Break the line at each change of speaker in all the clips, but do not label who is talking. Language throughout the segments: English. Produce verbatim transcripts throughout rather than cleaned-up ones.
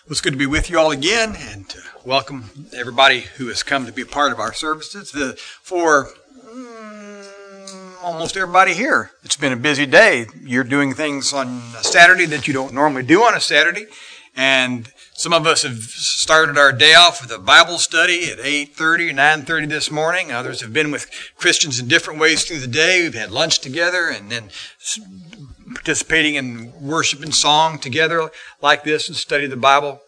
It's good to be with you all again and to welcome everybody who has come to be a part of our services. The, for mm, almost everybody here, it's been a busy day. You're doing things on a Saturday that you don't normally do on a Saturday. And some of us have started our day off with a Bible study at eight thirty, nine thirty this morning. Others have been with Christians in different ways through the day. We've had lunch together and then participating in worship and song together like this and study the Bible.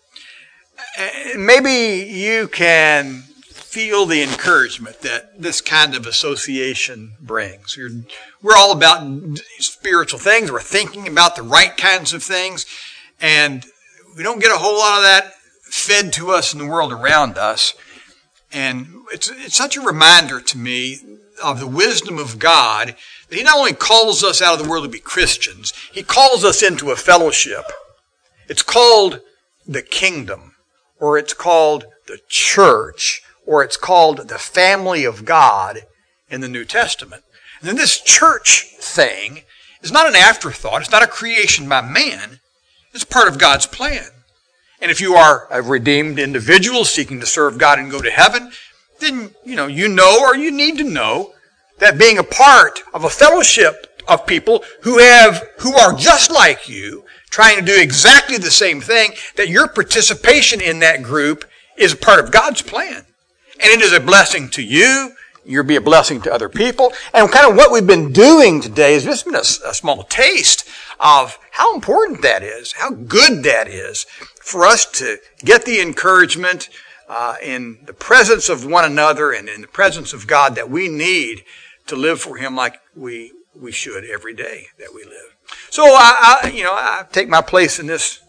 And maybe you can feel the encouragement that this kind of association brings. You're, we're all about spiritual things. We're thinking about the right kinds of things. And we don't get a whole lot of that fed to us in the world around us. And it's, it's such a reminder to me of the wisdom of God that He not only calls us out of the world to be Christians, He calls us into a fellowship. It's called the kingdom, or it's called the church, or it's called the family of God in the New Testament. And then this church thing is not an afterthought. It's not a creation by man. It's part of God's plan. And if you are a redeemed individual seeking to serve God and go to heaven, then you know you know or you need to know that being a part of a fellowship of people who have who are just like you, trying to do exactly the same thing, that your participation in that group is a part of God's plan. And it is a blessing to you. You'll be a blessing to other people. And kind of what we've been doing today has just been a, a small taste of how important that is, how good that is for us to get the encouragement uh, in the presence of one another and in the presence of God that we need to live for Him like we we should every day that we live. So I, I you know I take my place in this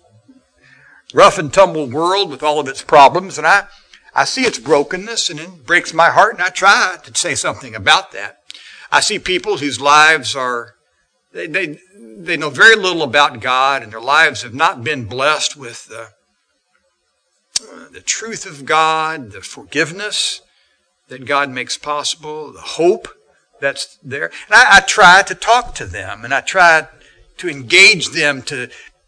rough and tumble world with all of its problems, and I I see its brokenness, and it breaks my heart, and I try to say something about that. I see people whose lives are they they they know very little about God, and their lives have not been blessed with the uh, the truth of God, the forgiveness that God makes possible, the hope that's there. And I, I try to talk to them, and I try to engage them to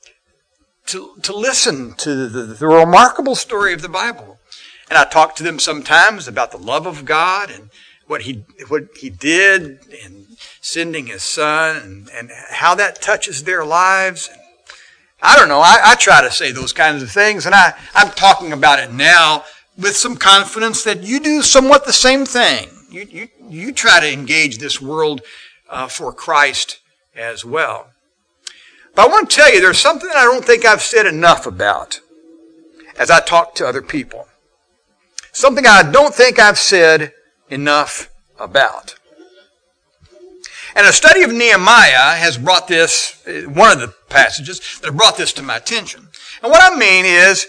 to to listen to the, the remarkable story of the Bible. And I talk to them sometimes about the love of God and what He what He did in sending His Son, and, and how that touches their lives. I don't know. I, I try to say those kinds of things, and I, I'm talking about it now with some confidence that you do somewhat the same thing. You you, you try to engage this world uh, for Christ as well. But I want to tell you, there's something that I don't think I've said enough about as I talk to other people. Something I don't think I've said enough about. And a study of Nehemiah has brought this, one of the passages that have brought this to my attention. And what I mean is,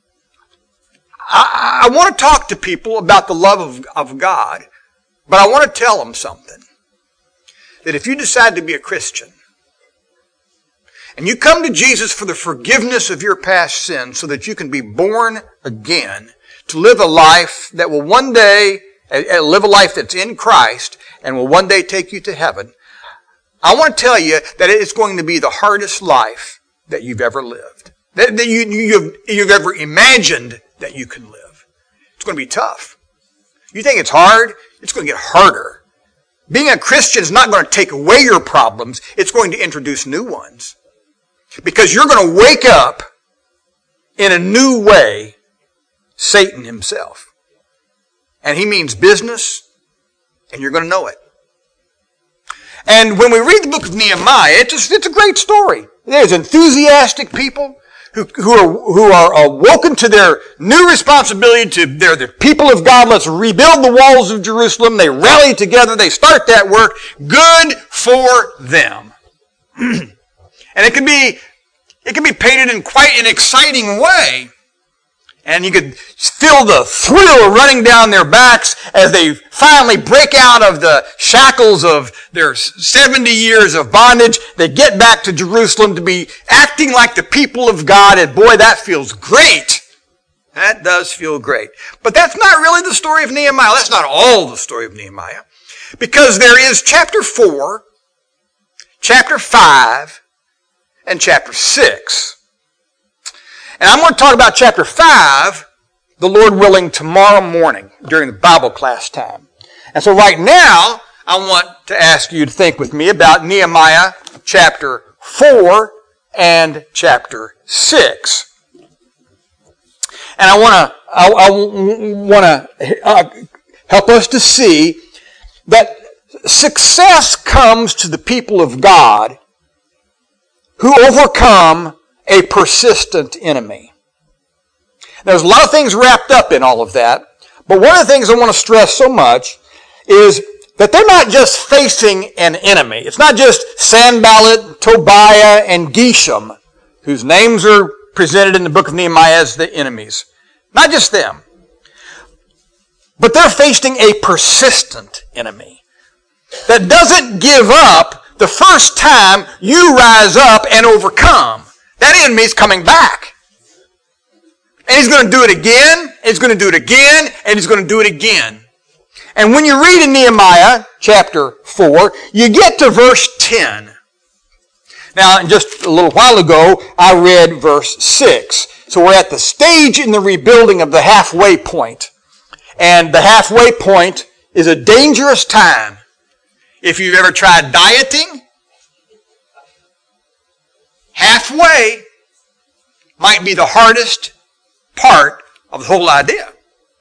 I, I want to talk to people about the love of, of God, but I want to tell them something. That if you decide to be a Christian, and you come to Jesus for the forgiveness of your past sins so that you can be born again, to live a life that will one day, live a life that's in Christ and will one day take you to heaven, I want to tell you that it's going to be the hardest life that you've ever lived. That, that you, you've, you've ever imagined that you can live. It's going to be tough. You think it's hard? It's going to get harder. Being a Christian is not going to take away your problems. It's going to introduce new ones. Because you're going to wake up in a new way Satan himself. And he means business, and you're going to know it. And when we read the book of Nehemiah, it's a, it's a great story. There's enthusiastic people who, who are, who are awoken to their new responsibility to, they're the people of God. Let's rebuild the walls of Jerusalem. They rally together. They start that work. Good for them. And it can be, it can be painted in quite an exciting way. And you could feel the thrill running down their backs as they finally break out of the shackles of their seventy years of bondage. They get back to Jerusalem to be acting like the people of God. And boy, that feels great. That does feel great. But that's not really the story of Nehemiah. That's not all the story of Nehemiah. Because there is chapter four, chapter five, and chapter six. And I'm going to talk about chapter five, the Lord willing, tomorrow morning during the Bible class time. And so right now, I want to ask you to think with me about Nehemiah chapter four and chapter six. And I want to I, I want to uh, help us to see that success comes to the people of God who overcome a persistent enemy. There's a lot of things wrapped up in all of that, but one of the things I want to stress so much is that they're not just facing an enemy. It's not just Sanballat, Tobiah, and Geshem, whose names are presented in the book of Nehemiah as the enemies. Not just them. But they're facing a persistent enemy that doesn't give up the first time you rise up and overcome. That enemy's coming back. And he's going to do it again, and he's going to do it again, and he's going to do it again. And when you read in Nehemiah chapter four, you get to verse ten. Now, just a little while ago, I read verse six. So we're at the stage in the rebuilding of the halfway point. And the halfway point is a dangerous time. If you've ever tried dieting, halfway might be the hardest part of the whole idea.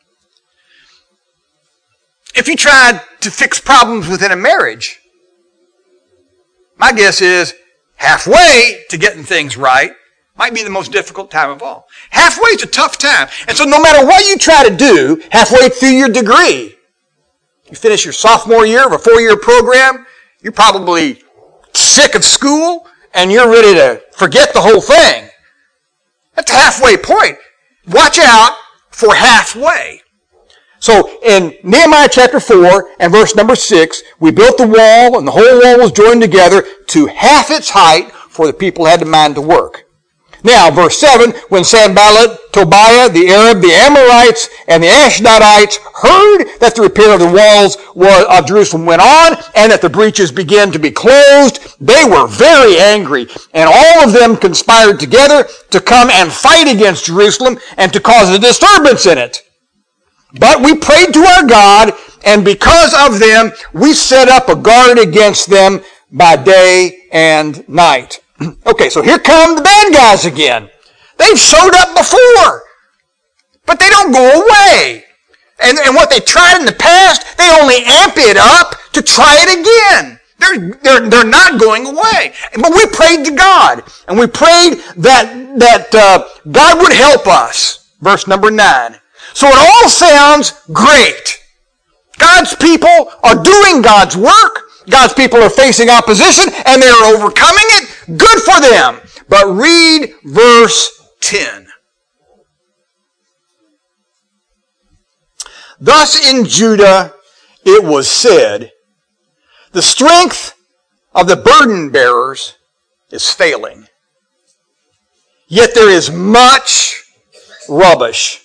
If you tried to fix problems within a marriage, my guess is halfway to getting things right might be the most difficult time of all. Halfway is a tough time. And so no matter what you try to do halfway through your degree, you finish your sophomore year of a four-year program, you're probably sick of school, and you're ready to forget the whole thing. That's a halfway point. Watch out for halfway. So in Nehemiah chapter four and verse number six, we built the wall, and the whole wall was joined together to half its height, for the people had the mind to work. Now, verse seven, when Sanballat, Tobiah, the Arab, the Amorites, and the Ashdodites heard that the repair of the walls of Jerusalem went on, and that the breaches began to be closed, they were very angry, and all of them conspired together to come and fight against Jerusalem and to cause a disturbance in it. But we prayed to our God, and because of them, we set up a guard against them by day and night. Okay, so here come the bad guys again. They've showed up before, but they don't go away. And, and what they tried in the past, they only amp it up to try it again. They're, they're, they're not going away. But we prayed to God, and we prayed that, that uh, God would help us. Verse number nine. So it all sounds great. God's people are doing God's work. God's people are facing opposition, and they're overcoming it. Good for them. But read verse ten. Thus in Judah it was said, the strength of the burden bearers is failing. Yet there is much rubbish.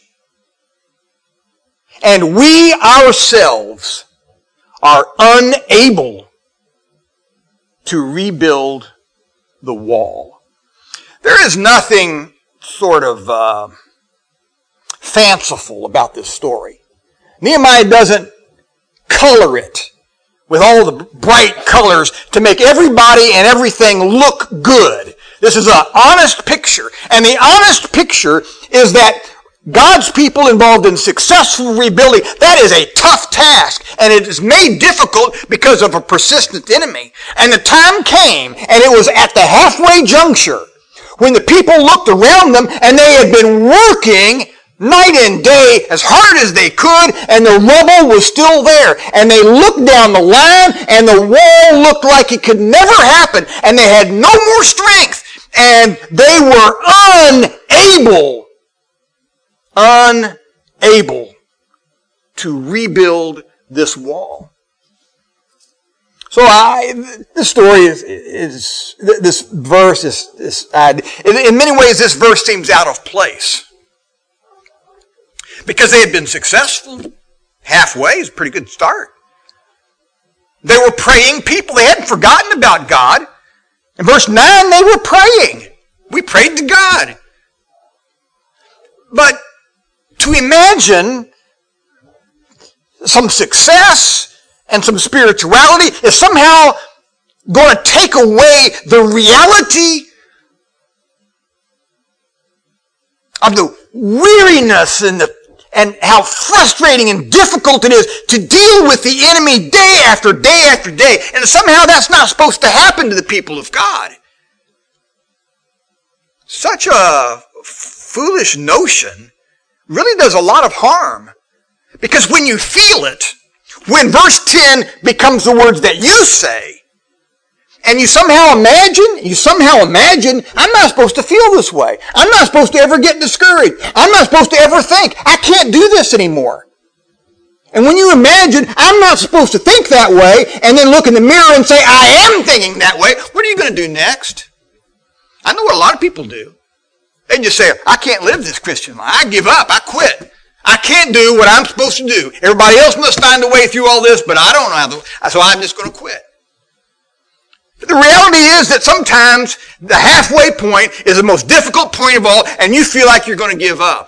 And we ourselves are unable to rebuild the wall. There is nothing sort of uh, fanciful about this story. Nehemiah doesn't color it with all the bright colors to make everybody and everything look good. This is an honest picture. And the honest picture is that God's people involved in successful rebuilding, that is a tough task, and it is made difficult because of a persistent enemy. And the time came, and it was at the halfway juncture, when the people looked around them, and they had been working night and day as hard as they could, and the rubble was still there. And they looked down the line, and the wall looked like it could never happen, and they had no more strength, and they were unable unable to rebuild this wall. So I, this story is, is this verse is, is uh, in many ways this verse seems out of place. Because they had been successful. Halfway is a pretty good start. They were praying people. They hadn't forgotten about God. In verse nine, they were praying. We prayed to God. but to imagine some success and some spirituality is somehow going to take away the reality of the weariness and the and how frustrating and difficult it is to deal with the enemy day after day after day. And somehow that's not supposed to happen to the people of God. Such a foolish notion really does a lot of harm. Because when you feel it, when verse ten becomes the words that you say, and you somehow imagine, you somehow imagine, I'm not supposed to feel this way. I'm not supposed to ever get discouraged. I'm not supposed to ever think, I can't do this anymore. And when you imagine, I'm not supposed to think that way, and then look in the mirror and say, I am thinking that way, what are you going to do next? I know what a lot of people do. They just say, I can't live this Christian life. I give up. I quit. I can't do what I'm supposed to do. Everybody else must find a way through all this, but I don't know how to, so I'm just going to quit. The reality is that sometimes the halfway point is the most difficult point of all, and you feel like you're going to give up.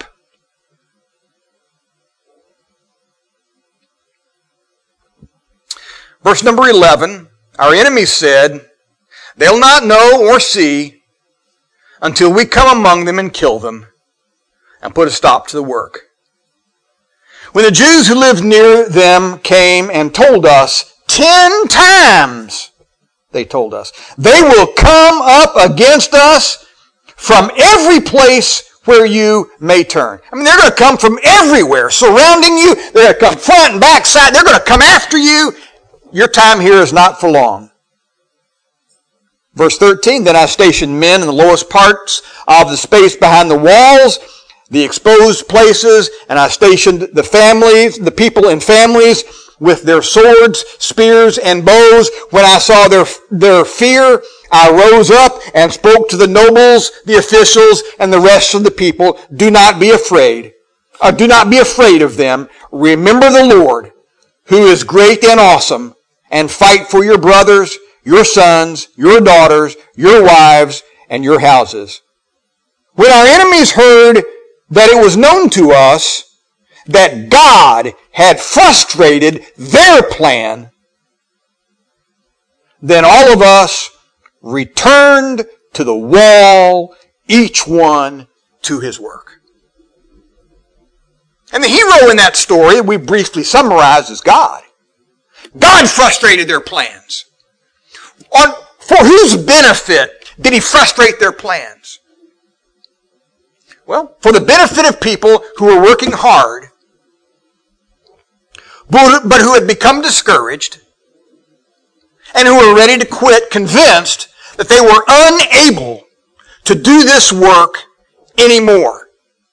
Verse number eleven, our enemies said, they'll not know or see until we come among them and kill them and put a stop to the work. When the Jews who lived near them came and told us ten times, they told us, they will come up against us from every place where you may turn. I mean, they're going to come from everywhere, surrounding you. They're going to come front and back, side. They're going to come after you. Your time here is not for long. Verse thirteen, then I stationed men in the lowest parts of the space behind the walls, the exposed places, and I stationed the families, the people in families, with their swords, spears, and bows. When I saw their, their fear, I rose up and spoke to the nobles, the officials, and the rest of the people. Do not be afraid. Or do not be afraid of them. Remember the Lord, who is great and awesome, and fight for your brothers, your sons, your daughters, your wives, and your houses. When our enemies heard that it was known to us that God had frustrated their plan, then all of us returned to the wall, each one to his work. And the hero in that story, we briefly summarize, is God. God frustrated their plans. On, for whose benefit did he frustrate their plans? Well, for the benefit of people who were working hard, but who had become discouraged and who were ready to quit, convinced that they were unable to do this work anymore.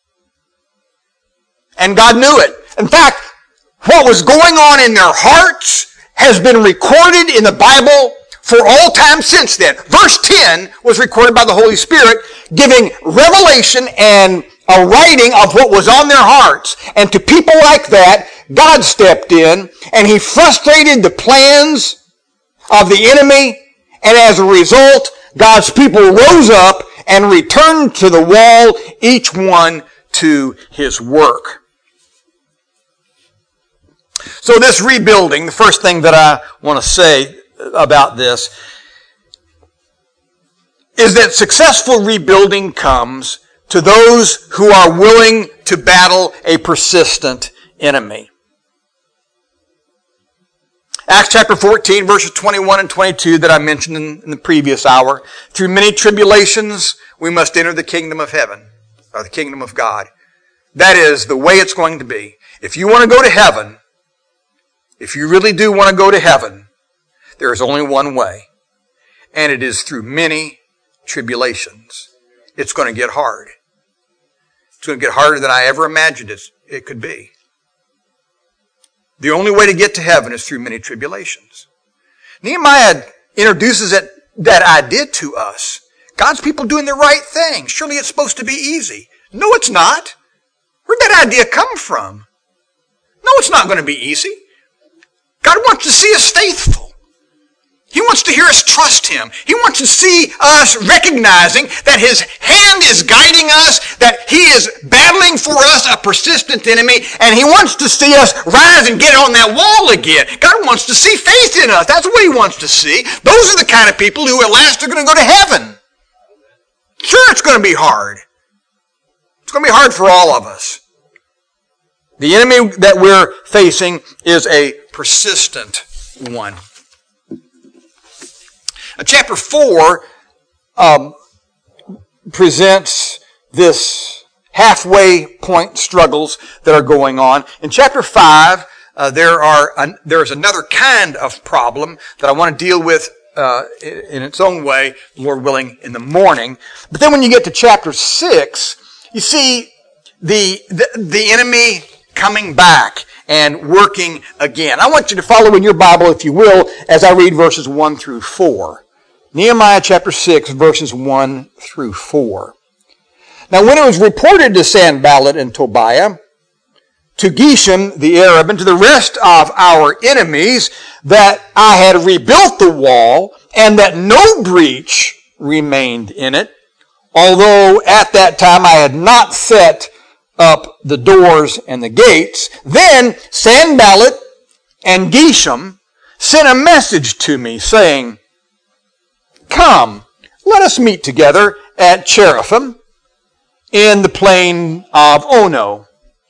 And God knew it. In fact, what was going on in their hearts has been recorded in the Bible for all time since then. Verse ten was recorded by the Holy Spirit, giving revelation and a writing of what was on their hearts. And to people like that, God stepped in and he frustrated the plans of the enemy. And as a result, God's people rose up and returned to the wall, each one to his work. So this rebuilding, the first thing that I want to say about this is that successful rebuilding comes to those who are willing to battle a persistent enemy. Acts chapter fourteen, verses twenty-one and twenty-two that I mentioned in, in the previous hour. Through many tribulations, we must enter the kingdom of heaven, or the kingdom of God. That is the way it's going to be. If you want to go to heaven, if you really do want to go to heaven, there is only one way, and it is through many tribulations. It's going to get hard. It's going to get harder than I ever imagined it, it could be. The only way to get to heaven is through many tribulations. Nehemiah introduces that, that idea to us. God's people doing the right thing. Surely it's supposed to be easy. No, it's not. Where'd that idea come from? No, it's not going to be easy. God wants to see us faithful. He wants to hear us trust Him. He wants to see us recognizing that His hand is guiding us, that He is battling for us a persistent enemy, and He wants to see us rise and get on that wall again. God wants to see faith in us. That's what He wants to see. Those are the kind of people who at last are going to go to heaven. Sure, it's going to be hard. It's going to be hard for all of us. The enemy that we're facing is a persistent one. Uh, chapter four um, presents this halfway point struggles that are going on. In chapter five, uh, there are an, there's another kind of problem that I want to deal with uh, in its own way, Lord willing, in the morning. But then when you get to chapter six, you see the the, the enemy coming back and working again. I want you to follow in your Bible, if you will, as I read verses one through four. Nehemiah chapter six, verses one through four. Now when it was reported to Sanballat and Tobiah, to Geshem the Arab, and to the rest of our enemies, that I had rebuilt the wall, and that no breach remained in it, although at that time I had not set up the doors and the gates, then Sanballat and Geshem sent a message to me, saying, Come, let us meet together at Cherithim in the plain of Ono.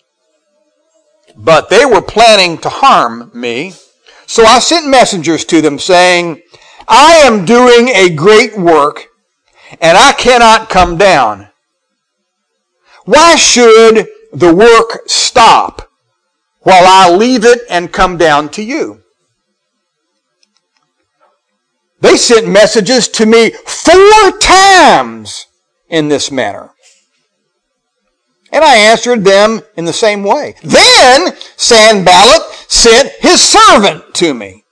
But they were planning to harm me, so I sent messengers to them saying, I am doing a great work, and I cannot come down. Why should the work stop while I leave it and come down to you? They sent messages to me four times in this manner. And I answered them in the same way. Then Sanballat sent his servant to me.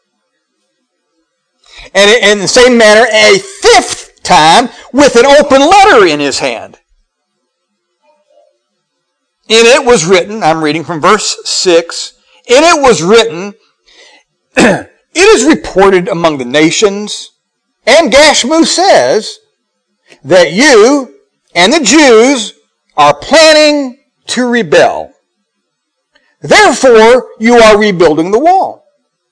And in the same manner, a fifth time, with an open letter in his hand. In it was written, I'm reading from verse six, in it was written, it is reported among the nations, and Gashmu says, that you and the Jews are planning to rebel. Therefore, you are rebuilding the wall.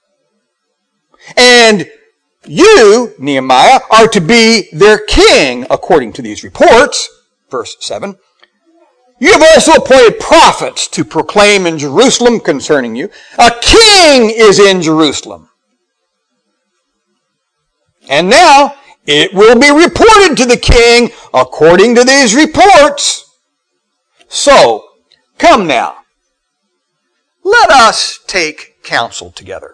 And you, Nehemiah, are to be their king, according to these reports. Verse seven. You have also appointed prophets to proclaim in Jerusalem concerning you. A king is in Jerusalem. And now it will be reported to the king according to these reports. So, come now. Let us take counsel together.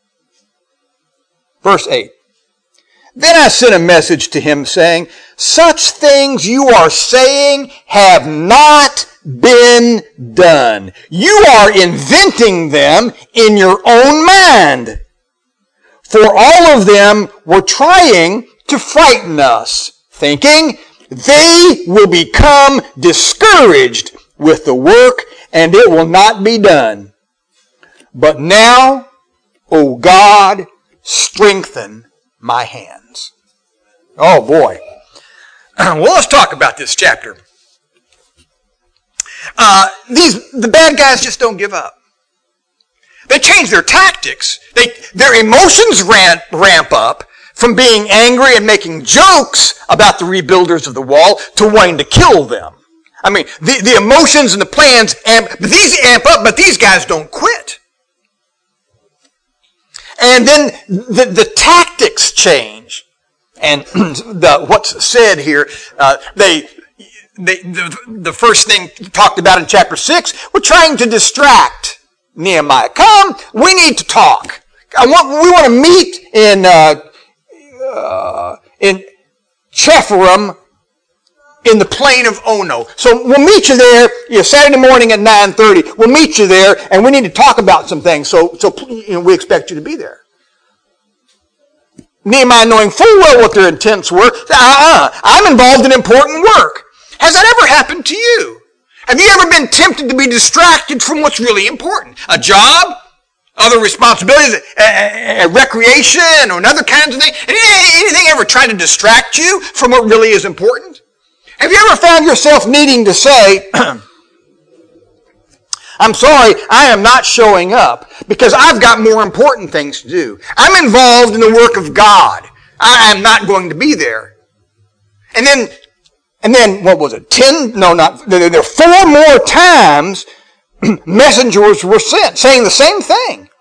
Verse eight. Then I sent a message to him saying, such things you are saying have not been done. You are inventing them in your own mind. For all of them were trying to frighten us, thinking they will become discouraged with the work and it will not be done. But now, O God, strengthen my hands. Oh boy. Well, let's talk about this chapter. Uh, these the bad guys just don't give up. They change their tactics. They their emotions ramp, ramp up from being angry and making jokes about the rebuilders of the wall to wanting to kill them. I mean, the, the emotions and the plans amp, but these amp up, but these guys don't quit. And then the, the tactics change. And the, what's said here, uh, they, they the, the first thing talked about in chapter six, we're trying to distract Nehemiah. Come, we need to talk. I want, we want to meet in uh, uh, in Cherithim in the plain of Ono. So we'll meet you there, you know, Saturday morning at nine thirty. We'll meet you there, and we need to talk about some things. So, so you know, we expect you to be there. Nehemiah, knowing full well what their intents were, uh-uh, I'm involved in important work. Has that ever happened to you? Have you ever been tempted to be distracted from what's really important? A job? other responsibilities, uh, uh, recreation, or other kinds of things. Anything ever try to distract you from what really is important? Have you ever found yourself needing to say, I'm sorry, I am not showing up because I've got more important things to do. I'm involved in the work of God. I am not going to be there. And then, and then, what was it? Ten, no, not, there are four more times messengers were sent saying the same thing.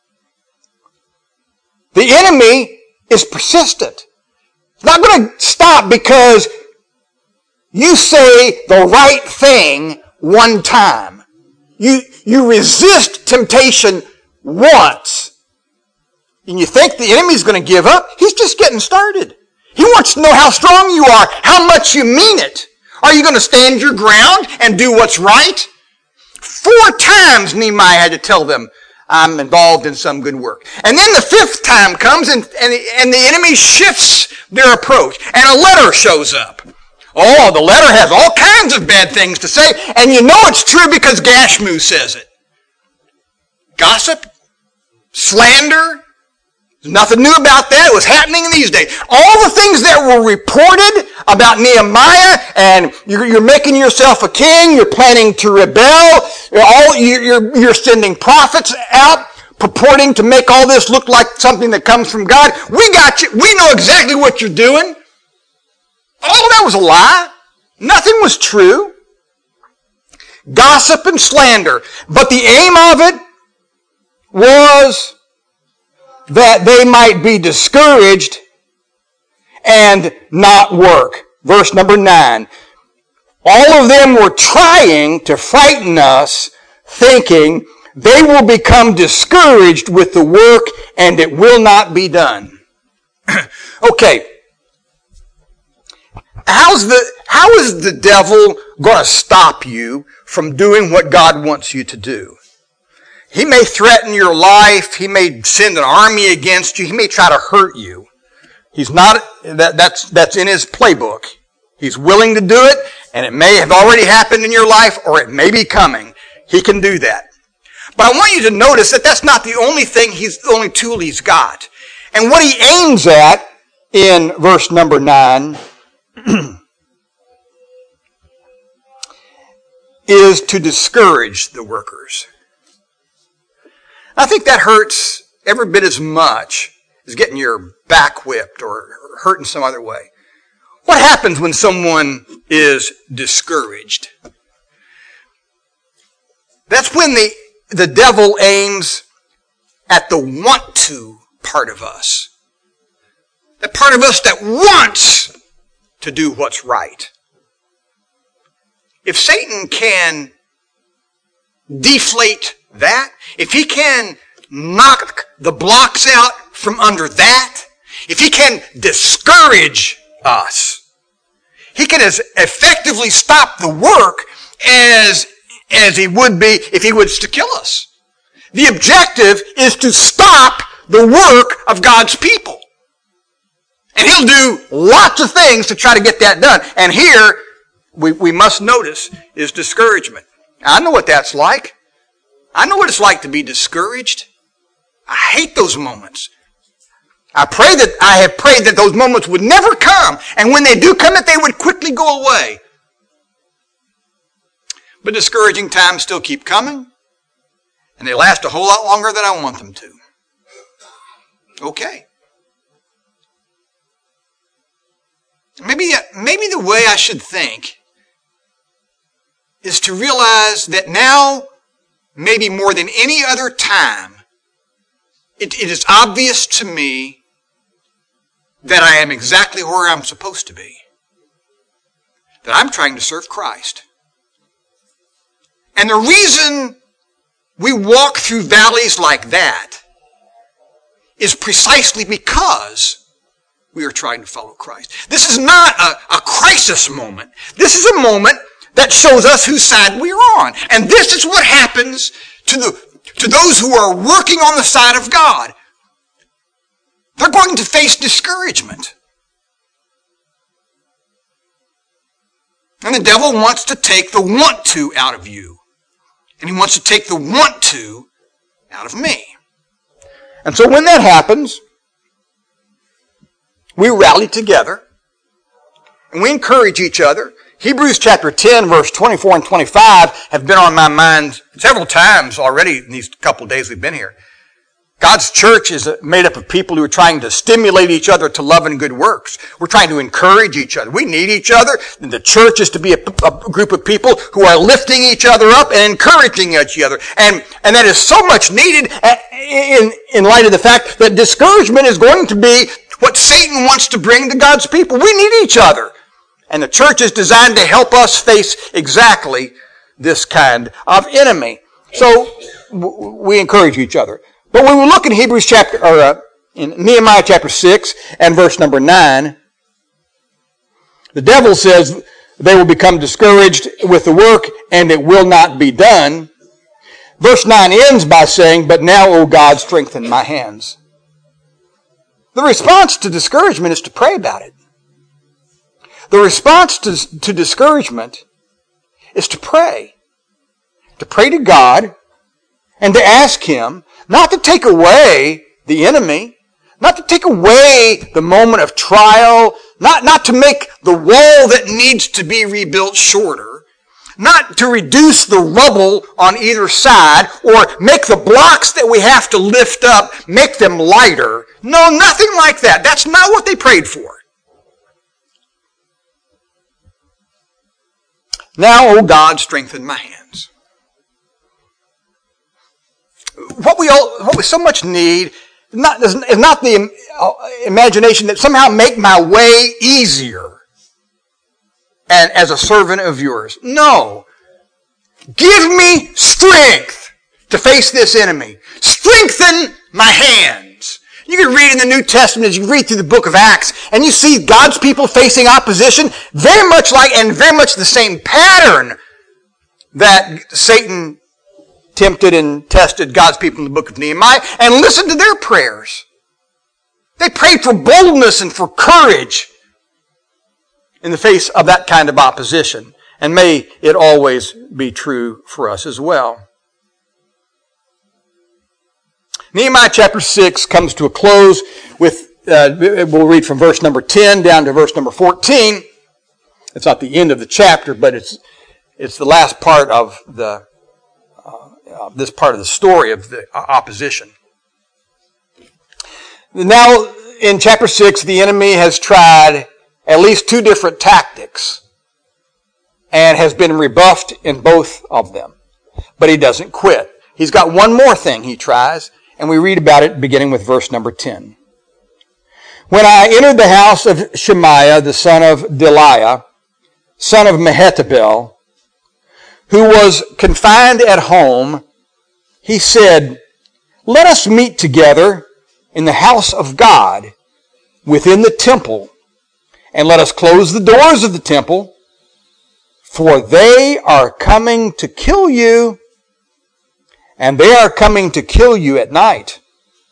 The enemy is persistent. It's not going to stop because you say the right thing one time. You, you resist temptation once. And you think the enemy's going to give up? He's just getting started. He wants to know how strong you are, how much you mean it. Are you going to stand your ground and do what's right? Four times Nehemiah had to tell them, I'm involved in some good work. And then the fifth time comes and, and, and the enemy shifts their approach. And a letter shows up. Oh, the letter has all kinds of bad things to say. And you know it's true because Gashmu says it. Gossip, slander, there's nothing new about that. It was happening in these days. All the things that were reported about Nehemiah, and you're, you're making yourself a king, you're planning to rebel, you're, all, you're, you're sending prophets out purporting to make all this look like something that comes from God. We got you. We know exactly what you're doing. All of that was a lie. Nothing was true. Gossip and slander. But the aim of it was that they might be discouraged and not work. Verse number nine. All of them were trying to frighten us, thinking they will become discouraged with the work and it will not be done. Okay. How's the, how is the devil going to stop you from doing what God wants you to do? He may threaten your life. He may send an army against you. He may try to hurt you. He's not, that, that's, that's in his playbook. He's willing to do it, and it may have already happened in your life, or it may be coming. He can do that. But I want you to notice that that's not the only thing, he's the only tool he's got. And what he aims at in verse number nine is to discourage the workers. I think that hurts every bit as much as getting your back whipped or hurting some other way. What happens when someone is discouraged? That's when the, the devil aims at the want to part of us. The part of us that wants to do what's right. If Satan can deflate that, if he can knock the blocks out from under that, if he can discourage us, he can as effectively stop the work as, as he would be if he was to kill us. The objective is to stop the work of God's people. And he'll do lots of things to try to get that done. And here, we, we must notice, is discouragement. I know what that's like. I know what it's like to be discouraged. I hate those moments. I pray that I have prayed that those moments would never come, and when they do come, that they would quickly go away. But discouraging times still keep coming, and they last a whole lot longer than I want them to. Okay. Maybe, maybe the way I should think is to realize that now, maybe more than any other time, it, it is obvious to me that I am exactly where I'm supposed to be. That I'm trying to serve Christ. And the reason we walk through valleys like that is precisely because we are trying to follow Christ. This is not a, a crisis moment. This is a moment that shows us whose side we're on. And this is what happens to the to those who are working on the side of God. They're going to face discouragement. And the devil wants to take the want to out of you. And he wants to take the want to out of me. And so when that happens, we rally together and we encourage each other. Hebrews chapter ten, verse twenty-four and twenty-five have been on my mind several times already in these couple of days we've been here. God's church is made up of people who are trying to stimulate each other to love and good works. We're trying to encourage each other. We need each other. And the church is to be a, a group of people who are lifting each other up and encouraging each other. And, and that is so much needed in, in light of the fact that discouragement is going to be what Satan wants to bring to God's people. We need each other. And the church is designed to help us face exactly this kind of enemy. So we encourage each other. But when we look in Hebrews chapter, or uh, in Nehemiah chapter six and verse number nine, the devil says they will become discouraged with the work and it will not be done. Verse nine ends by saying, "But now, O God, strengthen my hands." The response to discouragement is to pray about it. The response to, to discouragement is to pray. To pray to God and to ask Him not to take away the enemy, not to take away the moment of trial, not, not to make the wall that needs to be rebuilt shorter, not to reduce the rubble on either side or make the blocks that we have to lift up, make them lighter. No, nothing like that. That's not what they prayed for. Now, O God, strengthen my hands. What we all, what we so much need is not, is not the imagination that somehow make my way easier and as a servant of yours. No. Give me strength to face this enemy. Strengthen my hands. You can read in the New Testament as you read through the book of Acts, and you see God's people facing opposition very much like, and very much the same pattern that Satan tempted and tested God's people in the book of Nehemiah, and listen to their prayers. They prayed for boldness and for courage in the face of that kind of opposition. And may it always be true for us as well. Nehemiah chapter six comes to a close with, uh, we'll read from verse number ten down to verse number fourteen. It's not the end of the chapter, but it's it's the last part of the uh, uh, this part of the story of the opposition. Now, in chapter six, the enemy has tried at least two different tactics and has been rebuffed in both of them. But he doesn't quit. He's got one more thing he tries, and we read about it beginning with verse number ten. When I entered the house of Shemaiah, the son of Delaiah, son of Mehetabel, who was confined at home, he said, "Let us meet together in the house of God, within the temple, and let us close the doors of the temple, for they are coming to kill you, and they are coming to kill you at night."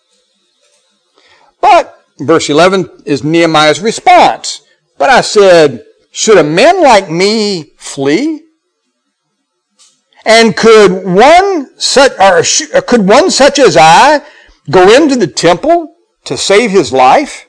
But, verse eleven is Nehemiah's response. "But I said, should a man like me flee? And could one such, or could one such as I go into the temple to save his life?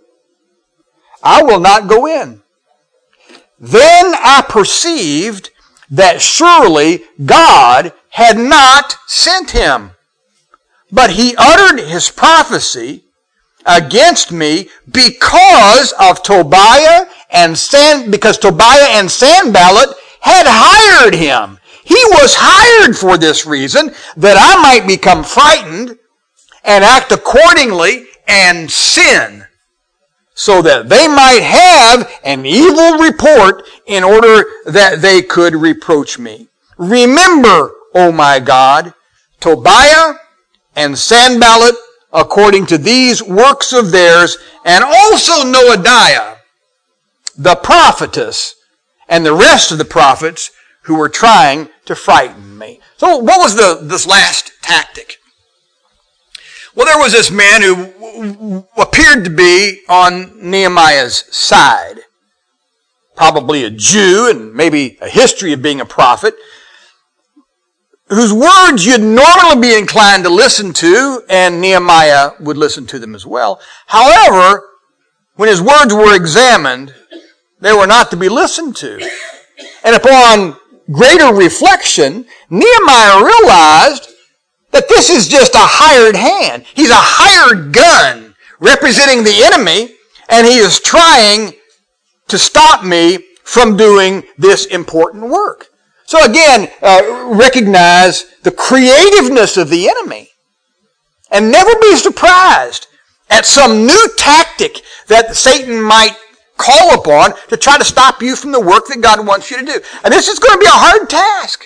I will not go in." Then I perceived that surely God had not sent him, but he uttered his prophecy against me because of Tobiah and San, because Tobiah and Sanballat had hired him. He was hired for this reason, that I might become frightened and act accordingly and sin, so that they might have an evil report in order that they could reproach me. Remember, O my God, Tobiah and Sanballat according to these works of theirs, and also Noadiah, the prophetess, and the rest of the prophets who were trying to frighten me. So what was the this last tactic? Well, there was this man who appeared to be on Nehemiah's side. Probably a Jew and maybe a history of being a prophet, whose words you'd normally be inclined to listen to, and Nehemiah would listen to them as well. However, when his words were examined, they were not to be listened to. And upon greater reflection, Nehemiah realized that this is just a hired hand. He's a hired gun representing the enemy, and he is trying to stop me from doing this important work. So again, uh, recognize the creativeness of the enemy, and never be surprised at some new tactic that Satan might call upon to try to stop you from the work that God wants you to do. And this is going to be a hard task.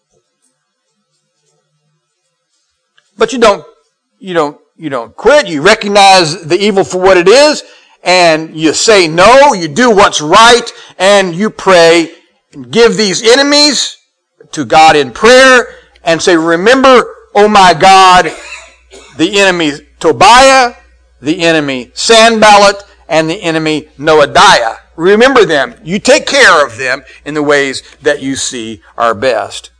But you don't, you don't, you don't quit. You recognize the evil for what it is, and you say no, you do what's right, and you pray and give these enemies to God in prayer and say, remember, oh my God, the enemy Tobiah, the enemy Sanballat, and the enemy Noadiah. Remember them. You take care of them in the ways that you see are best.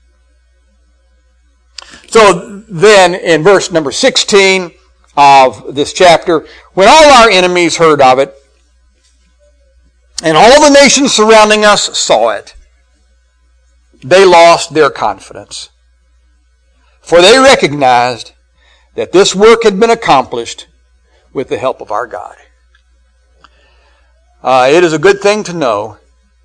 So then in verse number sixteen of this chapter, when all our enemies heard of it, and all the nations surrounding us saw it, they lost their confidence. For they recognized that this work had been accomplished with the help of our God. Uh, it is a good thing to know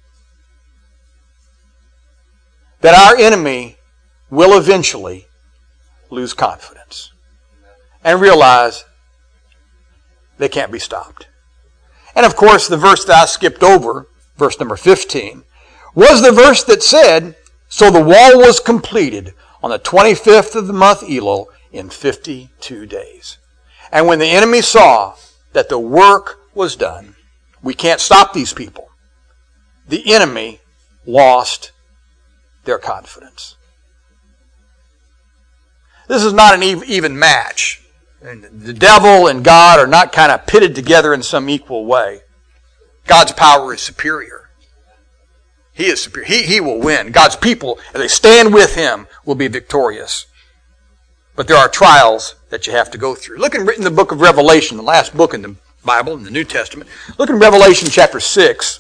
that our enemy will eventually lose confidence and realize they can't be stopped. And of course, the verse that I skipped over, verse number fifteen, was the verse that said, so the wall was completed on the twenty-fifth of the month Elul in fifty-two days. And when the enemy saw that the work was done, we can't stop these people, the enemy lost their confidence. This is not an even match. And the devil and God are not kind of pitted together in some equal way. God's power is superior. He is superior. He, he will win. God's people, as they stand with Him, will be victorious. But there are trials that you have to go through. Look in, in the book of Revelation, the last book in the Bible, in the New Testament. Look in Revelation chapter six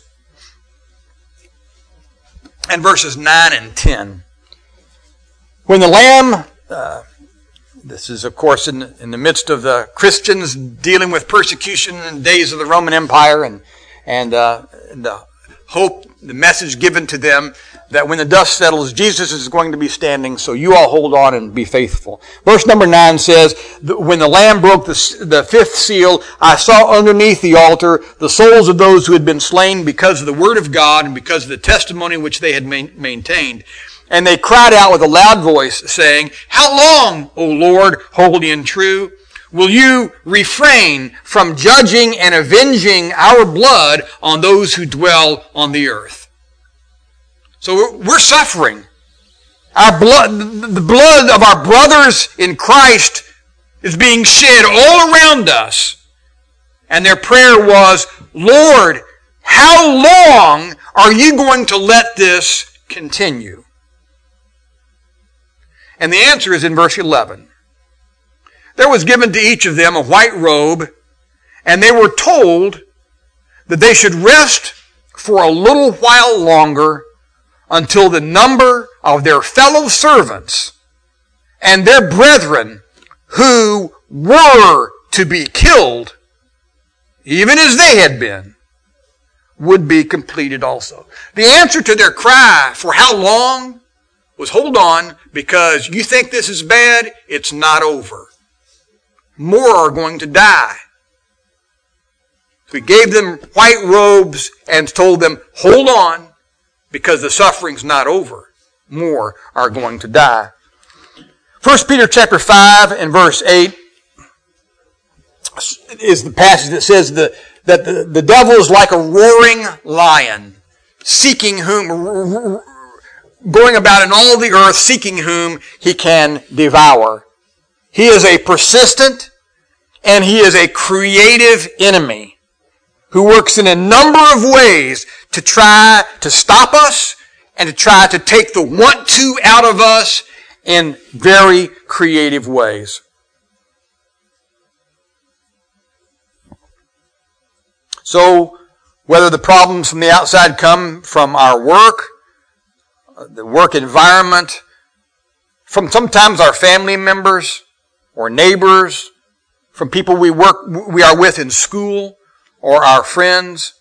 and verses nine and ten. When the Lamb, uh, this is of course in, in the midst of the Christians dealing with persecution in the days of the Roman Empire, and, and, uh, and the hope, the message given to them that when the dust settles, Jesus is going to be standing, so you all hold on and be faithful. Verse number nine says, when the Lamb broke the, the fifth seal, I saw underneath the altar the souls of those who had been slain because of the word of God and because of the testimony which they had main, maintained. And they cried out with a loud voice, saying, how long, O Lord, holy and true, will you refrain from judging and avenging our blood on those who dwell on the earth? So we're suffering. Our blood, the blood of our brothers in Christ is being shed all around us. And their prayer was, Lord, how long are you going to let this continue? And the answer is in verse eleven. There was given to each of them a white robe, and they were told that they should rest for a little while longer until the number of their fellow servants and their brethren who were to be killed, even as they had been, would be completed also. The answer to their cry for how long was, hold on, because you think this is bad, it's not over. More are going to die. We gave them white robes and told them, hold on, because the suffering's not over. More are going to die. First Peter chapter five and verse eight is the passage that says the, that the, the devil is like a roaring lion, seeking whom, going about in all the earth, seeking whom he can devour. He is a persistent and he is a creative enemy who works in a number of ways to try to stop us and to try to take the want to out of us in very creative ways. So, whether the problems from the outside come from our work, the work environment, from sometimes our family members or neighbors, from people we work we are with in school or our friends.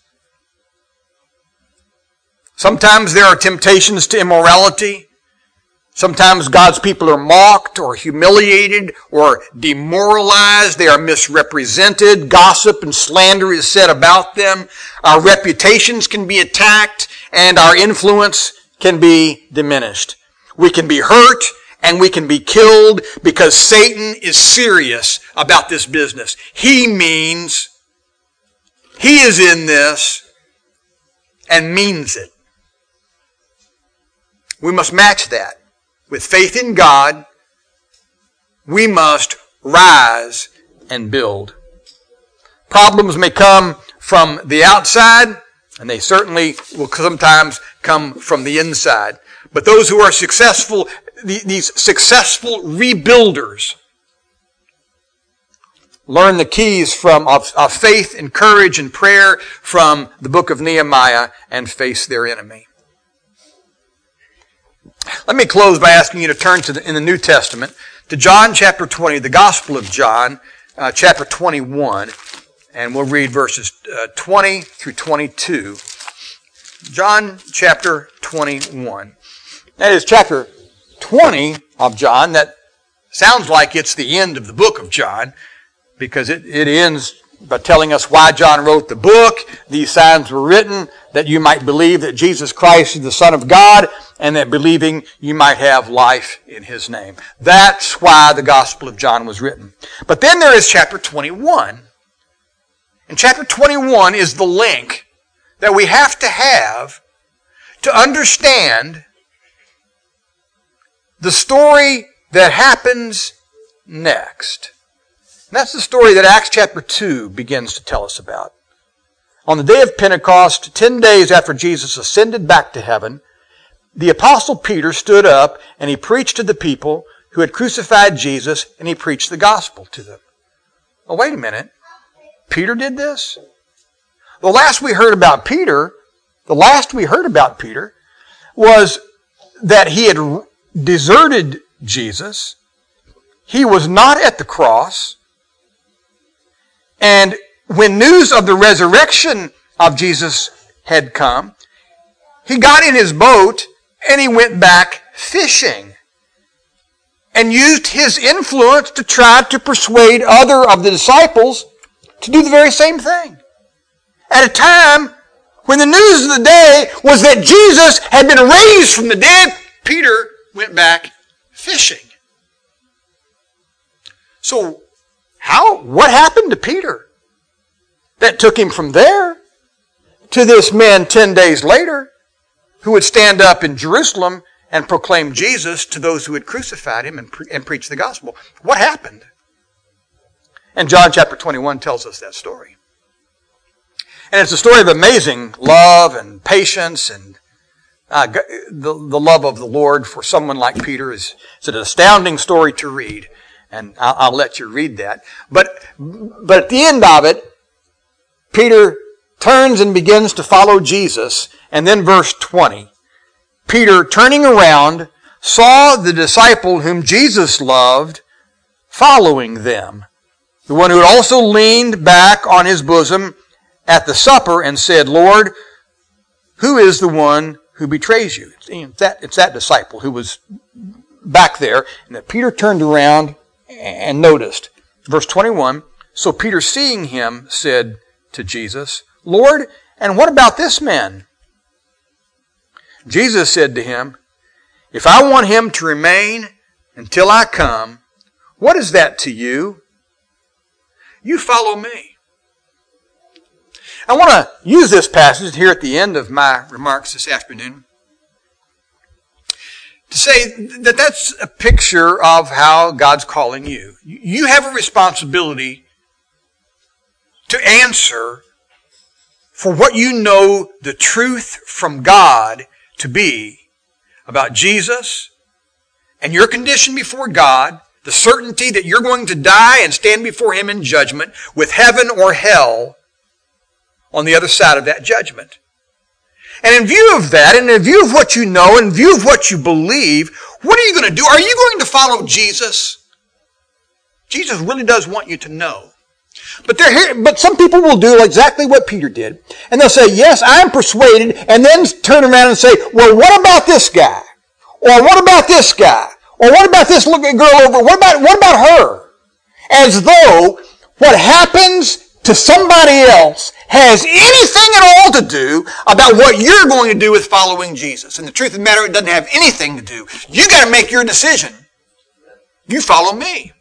Sometimes there are temptations to immorality. Sometimes God's people are mocked or humiliated or demoralized. They are misrepresented. Gossip and slander is said about them. Our reputations can be attacked and our influence can be diminished. We can be hurt and we can be killed because Satan is serious about this business. He means, he is in this and means it. We must match that. With faith in God, we must rise and build. Problems may come from the outside, and they certainly will sometimes come from the inside. But those who are successful, these successful rebuilders, learn the keys from of, of faith and courage and prayer from the book of Nehemiah and face their enemy. Let me close by asking you to turn to the, in the New Testament to John chapter twenty, the Gospel of John, uh, chapter twenty-one, and we'll read verses uh, twenty through twenty-two. John chapter twenty-one. That is chapter twenty of John. That sounds like it's the end of the book of John because it, it ends by telling us why John wrote the book. These signs were written that you might believe that Jesus Christ is the Son of God, and that believing you might have life in His name. That's why the Gospel of John was written. But then there is chapter twenty-one. And chapter twenty-one is the link that we have to have to understand the story that happens next. And that's the story that Acts chapter two begins to tell us about. On the day of Pentecost, ten days after Jesus ascended back to heaven, the Apostle Peter stood up and he preached to the people who had crucified Jesus, and he preached the gospel to them. Well, wait a minute. Peter did this? The last we heard about Peter, the last we heard about Peter was that he had deserted Jesus. He was not at the cross. And when news of the resurrection of Jesus had come, he got in his boat and he went back fishing and used his influence to try to persuade other of the disciples to do the very same thing. At a time when the news of the day was that Jesus had been raised from the dead, Peter went back fishing. So, how, what happened to Peter that took him from there to this man ten days later who would stand up in Jerusalem and proclaim Jesus to those who had crucified him and, pre- and preach the gospel? What happened? And John chapter twenty-one tells us that story. And it's a story of amazing love and patience, and uh, the, the love of the Lord for someone like Peter is it's an astounding story to read. And I'll, I'll let you read that. But, but at the end of it, Peter turns and begins to follow Jesus. And then verse twenty, Peter, turning around, saw the disciple whom Jesus loved following them, the one who had also leaned back on his bosom at the supper and said, Lord, who is the one who betrays you? It's that, it's that disciple who was back there. And that Peter turned around and noticed. Verse twenty-one, so Peter, seeing him, said to Jesus, Lord, and what about this man? Jesus said to him, if I want him to remain until I come, what is that to you? You follow me. I want to use this passage here at the end of my remarks this afternoon to say that that's a picture of how God's calling you. You have a responsibility to answer for what you know the truth from God to be about Jesus and your condition before God, the certainty that you're going to die and stand before Him in judgment with heaven or hell on the other side of that judgment. And in view of that, and in view of what you know, in view of what you believe, what are you going to do? Are you going to follow Jesus? Jesus really does want you to know. But they're here, but some people will do exactly what Peter did. And they'll say, yes, I'm persuaded, and then turn around and say, well, what about this guy? Or what about this guy? Or what about this girl over? What about, what about her? As though what happens to somebody else has anything at all to do about what you're going to do with following Jesus. And the truth of the matter, it doesn't have anything to do. You got to make your decision. You follow me.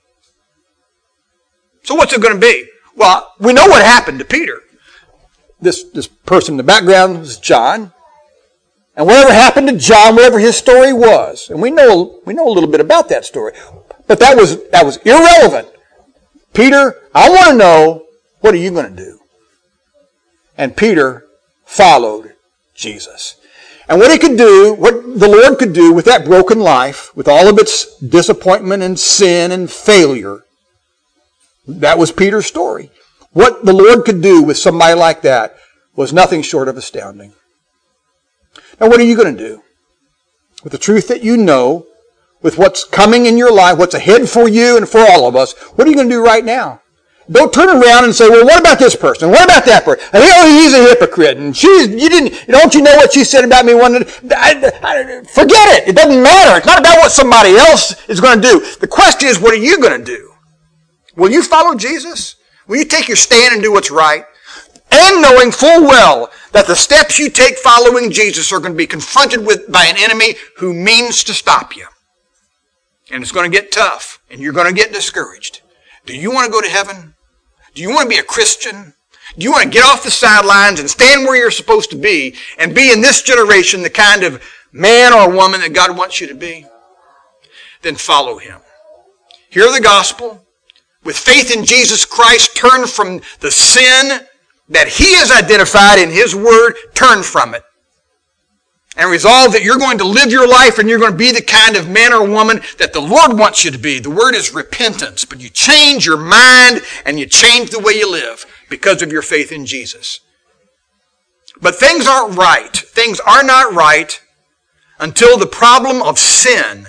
So what's it going to be? Well, we know what happened to Peter. This, this person in the background was John. And whatever happened to John, whatever his story was, and we know, we know a little bit about that story, but that was, that was irrelevant. Peter, I want to know, what are you going to do? And Peter followed Jesus. And what he could do, what the Lord could do with that broken life, with all of its disappointment and sin and failure, that was Peter's story. What the Lord could do with somebody like that was nothing short of astounding. Now, what are you going to do? With the truth that you know, with what's coming in your life, what's ahead for you and for all of us, what are you going to do right now? Don't turn around and say, well, what about this person? What about that person? And, oh, he's a hypocrite. And she's, you didn't, don't you know what she said about me? One, I, I, forget it. It doesn't matter. It's not about what somebody else is going to do. The question is, what are you going to do? Will you follow Jesus? Will you take your stand and do what's right? And knowing full well that the steps you take following Jesus are going to be confronted with by an enemy who means to stop you. And it's going to get tough. And you're going to get discouraged. Do you want to go to heaven? Do you want to be a Christian? Do you want to get off the sidelines and stand where you're supposed to be and be in this generation the kind of man or woman that God wants you to be? Then follow Him. Hear the gospel. With faith in Jesus Christ, turn from the sin that He has identified in His Word, turn from it. And resolve that you're going to live your life and you're going to be the kind of man or woman that the Lord wants you to be. The word is repentance, but you change your mind and you change the way you live because of your faith in Jesus. But things aren't right. Things are not right until the problem of sin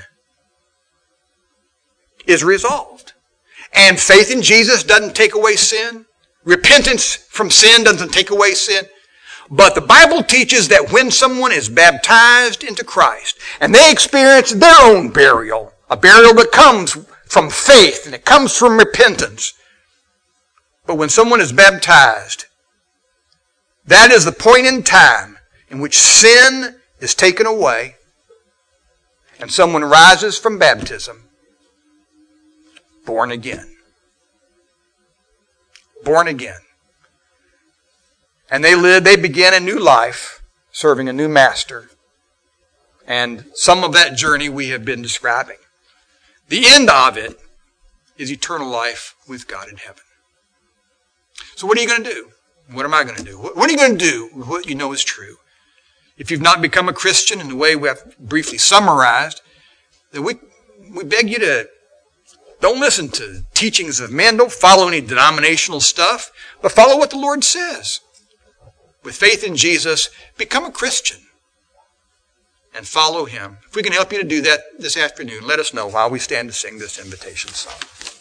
is resolved. And faith in Jesus doesn't take away sin. Repentance from sin doesn't take away sin. But the Bible teaches that when someone is baptized into Christ and they experience their own burial, a burial that comes from faith and it comes from repentance. But when someone is baptized, that is the point in time in which sin is taken away and someone rises from baptism born again. Born again. And they live, they begin a new life, serving a new master. And some of that journey we have been describing. The end of it is eternal life with God in heaven. So what are you going to do? What am I going to do? What are you going to do with what you know is true? If you've not become a Christian in the way we have briefly summarized, then we, we beg you to don't listen to teachings of men. Don't follow any denominational stuff, but follow what the Lord says. With faith in Jesus, become a Christian and follow Him. If we can help you to do that this afternoon, let us know while we stand to sing this invitation song.